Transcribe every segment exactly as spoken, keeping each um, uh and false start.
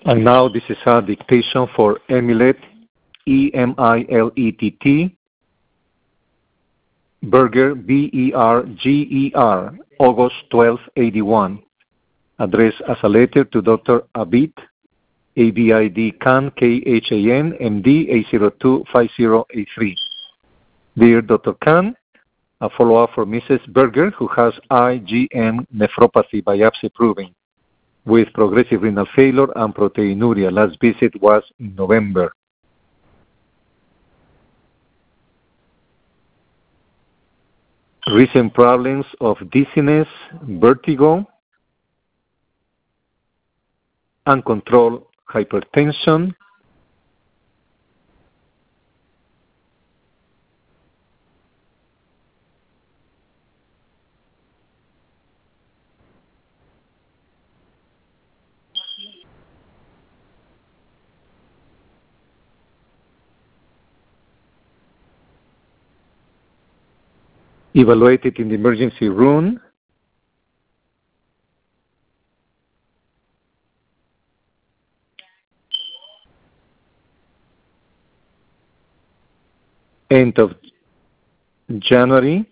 And now this is a dictation for Emilet, E M I L E T T, Berger, B E R G E R, August twelfth, eighty-one. Addressed as a letter to Doctor Abid, A B I D Khan, K H A N, M D, eight zero two five zero eight three. Dear Doctor Khan, a follow-up for Missus Berger, who has I G M nephropathy biopsy proving, with progressive renal failure and proteinuria. Last visit was in November. Recent problems of dizziness, vertigo, uncontrolled hypertension, evaluated in the emergency room, end of January.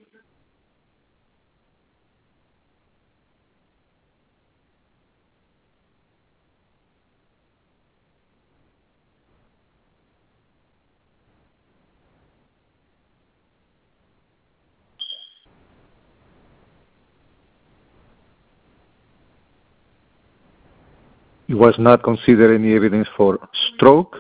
It was not considered any evidence for stroke.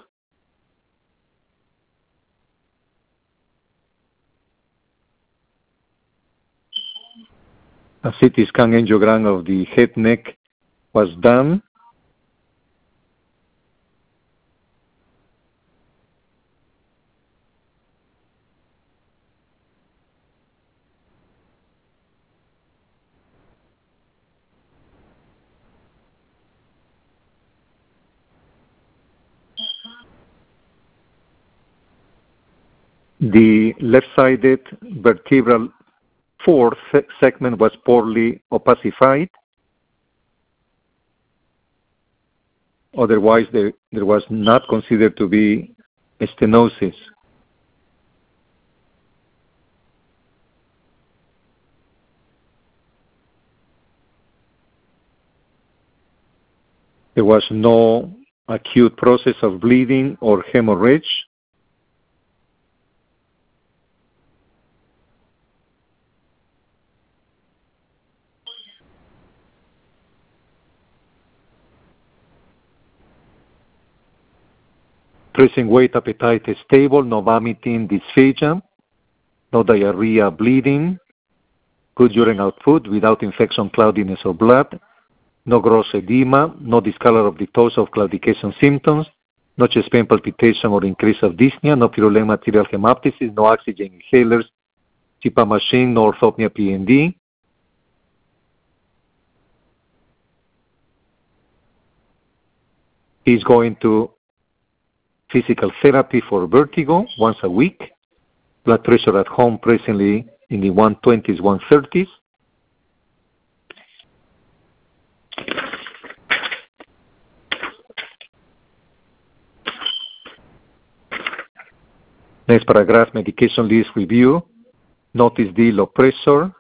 A C T scan angiogram of the head neck was done. The left-sided vertebral fourth segment was poorly opacified. Otherwise, there, there was not considered to be stenosis. There was no acute process of bleeding or hemorrhage. Present weight, appetite is stable, no vomiting, dysphagia, no diarrhea, bleeding, good urine output without infection, cloudiness, or blood, no gross edema, no discolor of the toes of claudication symptoms, no chest pain, palpitation, or increase of dyspnea, no purulent material hemoptysis, no oxygen inhalers, C PAP machine, no orthopnea P N D. He's going to physical therapy for vertigo once a week. Blood pressure at home presently in the one twenties, one thirties. Next paragraph, medication list review. Notice the low pressure,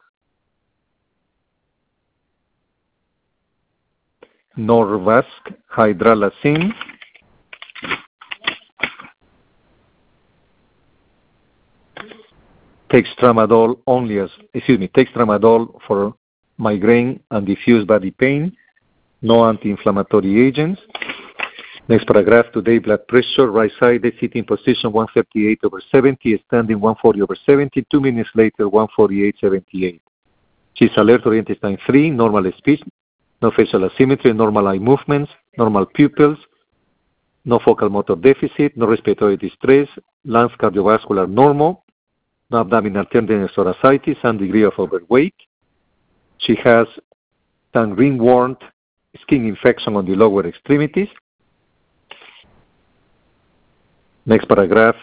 Norvasc, hydralazine, takes tramadol only as, excuse me, takes tramadol for migraine and diffuse body pain, no anti-inflammatory agents. Next paragraph, today blood pressure, right-sided, sitting position one thirty-eight over seventy, standing one forty over seventy, two minutes later one forty-eight seventy-eight. She's alert, oriented time three, normal speech, no facial asymmetry, normal eye movements, normal pupils, no focal motor deficit, no respiratory distress, lungs cardiovascular normal, no abdominal tenderness or ascites, some degree of overweight. She has some ringworm skin infection on the lower extremities. Next paragraph,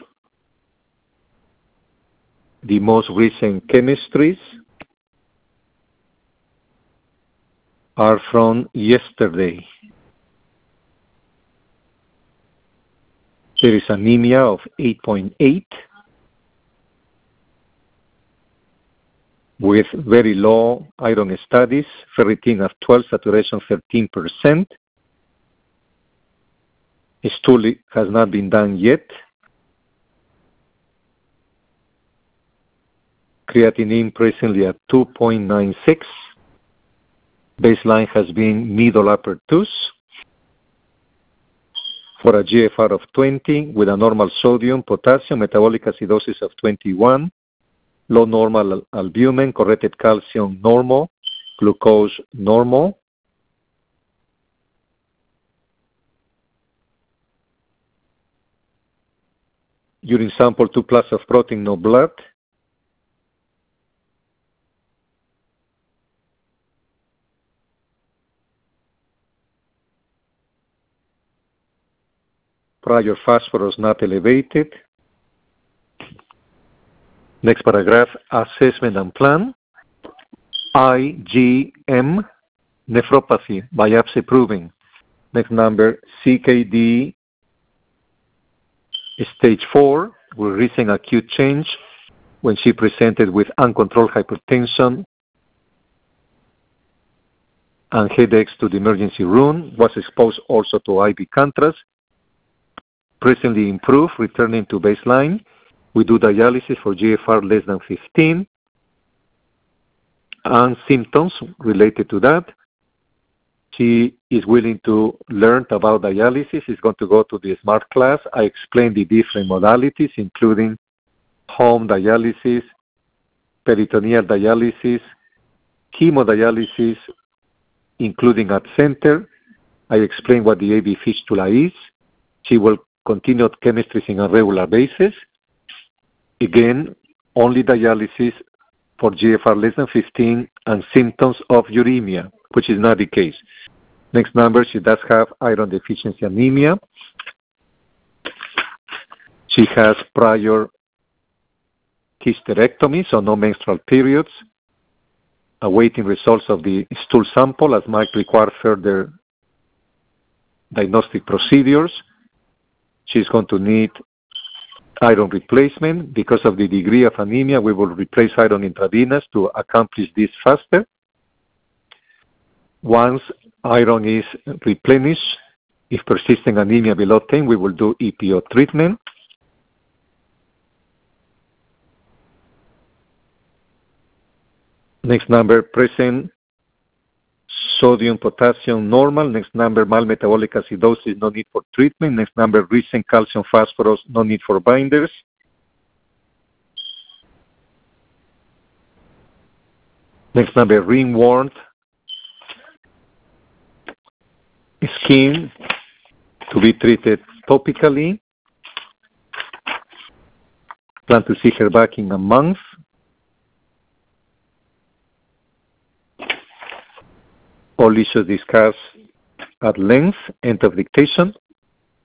the most recent chemistries are from yesterday. There is anemia of eight point eight with very low iron studies, ferritin of twelve, saturation thirteen percent. Stool has not been done yet. Creatinine presently at two point nine six. Baseline has been middle upper twos. For a G F R of twenty with a normal sodium, potassium, metabolic acidosis of twenty-one, low normal albumin, corrected calcium normal, glucose normal. Urine sample two plus of protein, no blood. Prior phosphorus not elevated. Next paragraph, assessment and plan. I G M, nephropathy, biopsy proving. Next number, C K D, stage four, with recent acute change when she presented with uncontrolled hypertension and headaches to the emergency room, was exposed also to I V contrast. Presently improved, returning to baseline. We do dialysis for G F R less than fifteen. And symptoms related to that. She is willing to learn about dialysis. She's going to go to the SMART class. I explained the different modalities, including home dialysis, peritoneal dialysis, hemodialysis, including at center. I explained what the A V fistula is. She will continue chemistry on a regular basis. Again, only dialysis for G F R less than fifteen and symptoms of uremia, which is not the case. Next number, she does have iron deficiency anemia. She has prior hysterectomy, so no menstrual periods. Awaiting results of the stool sample as might require further diagnostic procedures. She's going to need iron replacement. Because of the degree of anemia, we will replace iron intravenous to accomplish this faster. Once iron is replenished, if persisting anemia below ten, we will do E P O treatment. Next number, present sodium, potassium normal. Next number, mild metabolic acidosis, no need for treatment. Next number, recent calcium phosphorus, no need for binders. Next number, ringworm skin to be treated topically. Plan to see her back in a month. All issues discussed at length. End of dictation.